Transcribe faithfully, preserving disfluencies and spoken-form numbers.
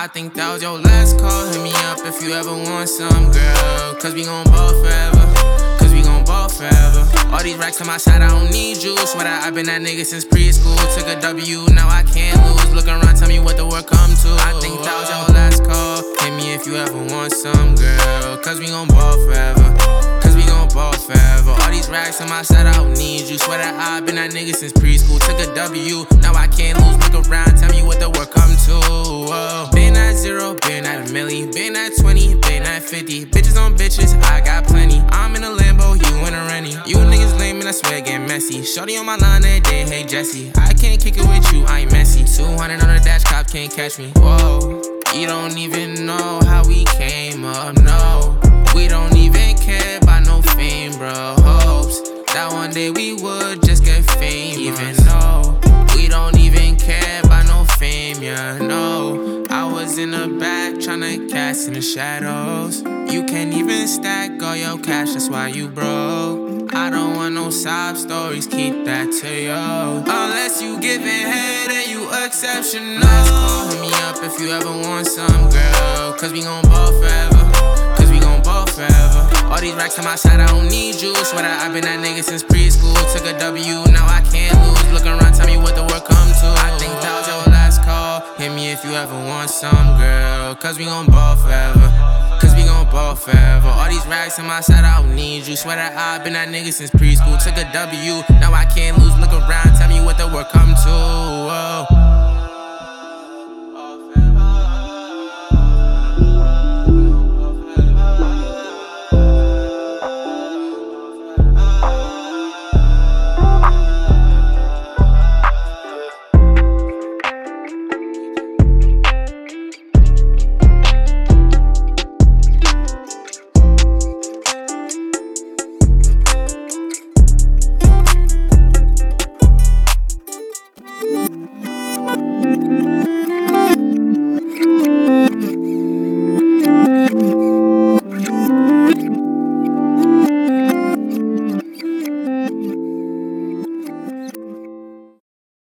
think that was your last call. Hit me up if you ever want some, girl. Cause we gon' ball forever. Cause we gon' ball forever. All these racks on my side, I don't need you. Swear that I've been that nigga since preschool. Took a W, now I can't lose. Look around, tell me what the work come to. I think that was your last call. Hit me if you ever want some, girl. Cause we gon' ball forever. Cause we gon' ball forever. All these racks on my side, I don't need you. Swear that I've been that nigga since preschool. Took a W, now I can't lose. Look around, tell me what the work come to. Whoa. Been at zero, been at a milli. Been at twenty, been at fifty. Bitches on bitches, I got plenty. I'm in a Lambo, you in a Rennie. You niggas lame and I swear get messy. Shorty on my line every day, hey Jesse. I can't kick it with you, I ain't messy. two hundred on the dash, cop can't catch me. Whoa, you don't even know how we came up, no. We don't even care about no fame, bro. Hopes that one day we would just get famous. Even though we don't even care about no fame, yeah, no. I was in the back tryna cast in the shadows. You can't even stack all your cash, that's why you broke. I don't want no sob stories, keep that to you. Unless you giving head and you exceptional. Last call, hit me up if you ever want some, girl. Cause we gon' ball forever. Cause we gon' ball forever. All these racks on my side, I don't need you. Swear that I've been that nigga since preschool. Took a W, now I can't lose. Look around, tell me what the work come to. I think that was your last call. Hit me if you ever want some, girl. Cause we gon' ball forever. Cause we gon' ball forever. All these racks on my side, I don't need you. Swear that I've been that nigga since preschool. Took a W, now I can't lose. Look around, tell me what the work come to. Whoa.